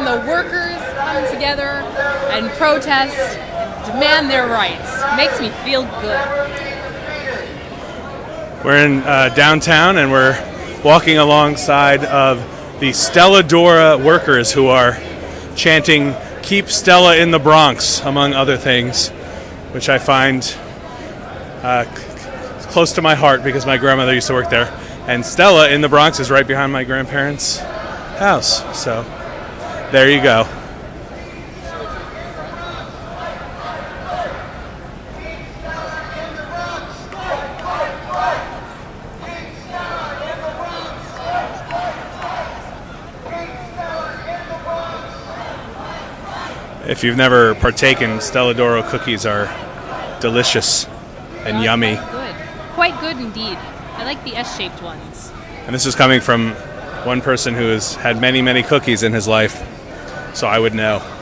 when the workers come together and protest, demand their rights. Makes me feel good. We're in downtown, and we're walking alongside of the Stella D'Oro workers who are chanting "Keep Stella in the Bronx," among other things, which I find close to my heart because my grandmother used to work there. And Stella in the Bronx is right behind my grandparents' house. So there you go. If you've never partaken, Stella D'Oro cookies are delicious and yummy. Good. Quite good indeed. I like the S-shaped ones. And this is coming from one person who has had many, many cookies in his life, so I would know.